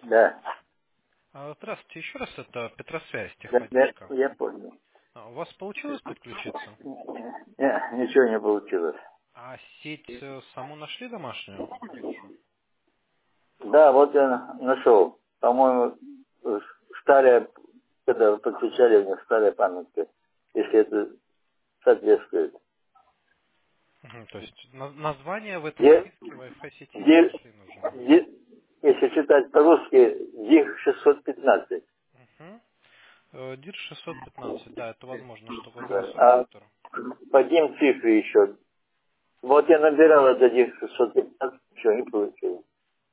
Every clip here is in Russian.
Да. Здравствуйте, еще раз, это Петросвязь, Да, техподдержка. я понял. У вас получилось подключиться? Ничего не получилось. А сеть саму нашли домашнюю бывшую? Да, вот я нашел. По-моему, старая, когда подключали, у них старая памятка, если это соответствует. То есть название в этом Где, списке Wi-Fi сети не где, нашли нужного. если читать по-русски, ДИХ 615. DIR 615, да, это возможно, что Да. вопрос А роутера. по ним цифры еще. Вот я набирал это ДИХ 615, ничего не получилось.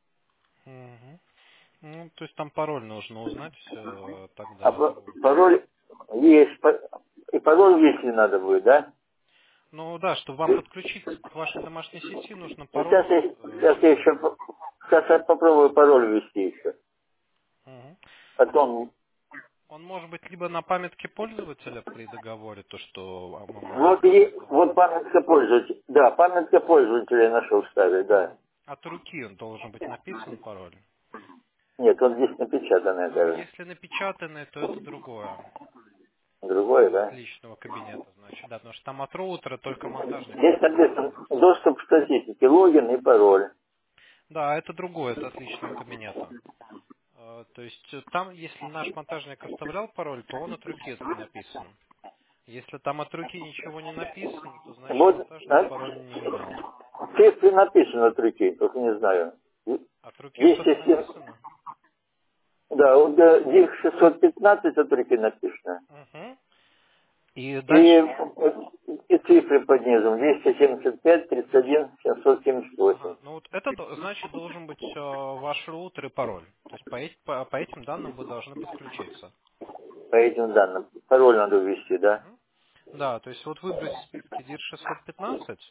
Мгм. Ну, то есть там пароль нужно узнать А тогда от роутера. пароль есть, и пароль если надо будет, да? Ну да, чтобы вам подключиться к вашей домашней сети, нужно Ну, пароль. сейчас я еще, сейчас я попробую пароль ввести еще. Мгм. Потом, Он может быть либо на памятке пользователя при договоре, то, что вот, амбулаторная вот услуга. памятка пользователя, да, памятка пользователя я нашел старый, да. От руки он должен быть написан пароль. Нет, он здесь напечатанный Ну, даже. если напечатанный, то это другое. Другой, От да? личного кабинета, значит, да, потому что там от роутера только монтажник Здесь может написано воспользоваться. доступ к статистике, логин и пароль. Да, это другое, это от личного кабинета. То есть там, если наш монтажник оставлял пароль, то он от руки написан. Если там от руки ничего не написано, то значит Вот, монтажник а, пароль не имел. цифры написано от руки, только не знаю. От руки что-то 207, написано? да, вот ДИХ 615 от руки написано. Угу. И И, дальше... и цифры под низом. 275, 31, 778. Ага, ну вот это значит должен быть ваш роутер и пароль. То есть по этим данным вы должны подключиться. По этим данным. Пароль надо ввести, да? Мгм. Да, то есть вот выбрать в списке DIR 615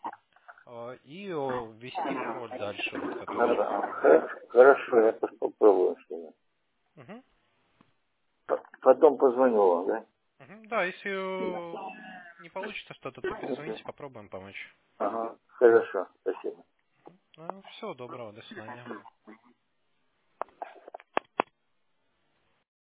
и ввести пароль дальше, вот который сейчас сказал. Хорошо, я попробую с ними. Мгм. Потом позвоню вам, да? Мгм. Да, если не получится что-то, то перезвоните, попробуем помочь. Ага, хорошо, спасибо. Ну, всего доброго, до свидания.